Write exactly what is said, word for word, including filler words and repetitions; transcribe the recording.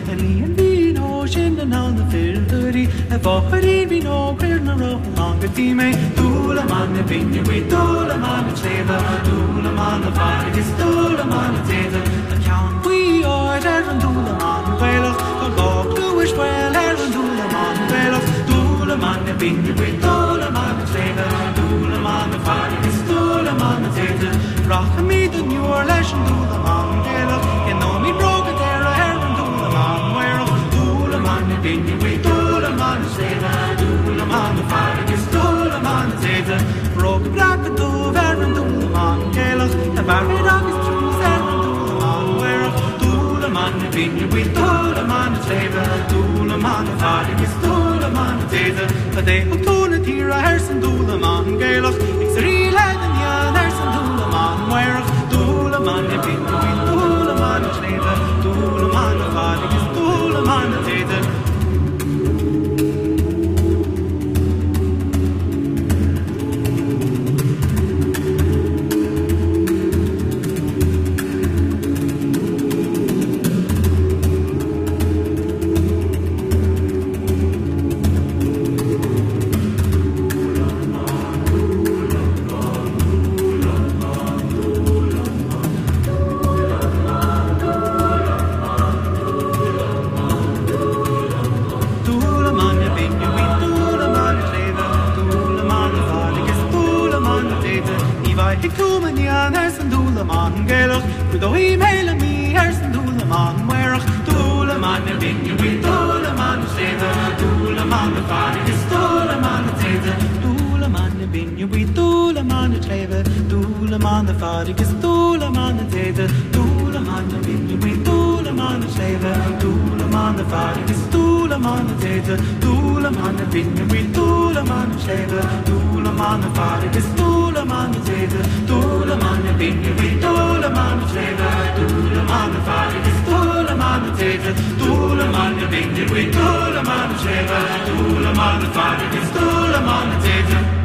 Alien vino shin and on the filtery, a boppery vino clear na rock on the team. Dula man the binny with Dula man the clever, Dula man the fire is Dula man the tater. The count we are there and Dula man well, a bog to wish well, and Dula man well, Dula man the binny with Dula man the clever, Dula man the fire is Dula man the tater. Rock me the new relation Dula man well, you know me broke it there a hair and Dula man well, Dula man the binny with Dula man the clever, Dula man the fire is Dula man the tater. Broke black and dove and Dula man well, the barry dog is true and Dula man well, Dula man the binny with Dula man the clever, Dula man the fire is Dula man the tater. But they will tune it here a hair and Dula man well, it's real and yeah, there's some Dula man well, Dula man the binny with Dula man the clever, Dula man the fire is Dula man the tater. Ik doe me niet aan hersen doelen man gelucht, voor de e-mailen me hersen doelen man weerig, doelen man de binge with doelen man de steven, doelen man de vader is doelen man de teten, doelen man de binge with doelen man de kleven, doelen man de vader is doelen man de teten, doelen man de binge with doelen man de steven, doelen man de vader is doelen man de teten, doelen man de binge with doelen man de steven, doelen man de vader is doelen man de teten. Dula man the binny with Dula man the flavor, Dula man the fire is Dula man the tater, Dula man the binny with Dula man the flavor, Dula man the fire is Dula man the tater.